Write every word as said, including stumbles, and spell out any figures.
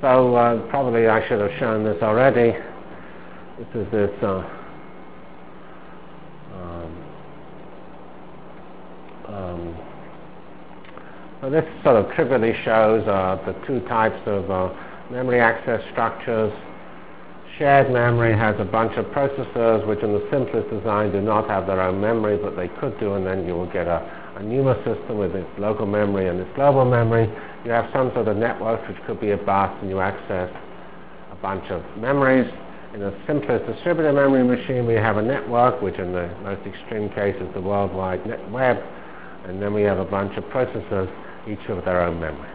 So uh, probably I should have shown this already. This is this uh, um, um, so this sort of trivially shows uh, the two types of uh, memory access structures. Shared memory has a bunch of processors which in the simplest design do not have their own memory, but they could do, and then you will get a, a NUMA system with its local memory and its global memory. You have some sort of network which could be a bus, and you access a bunch of memories. In the simplest distributed memory machine, we have a network, which in the most extreme case is the World Wide Net Web, and then we have a bunch of processors, each with their own memory.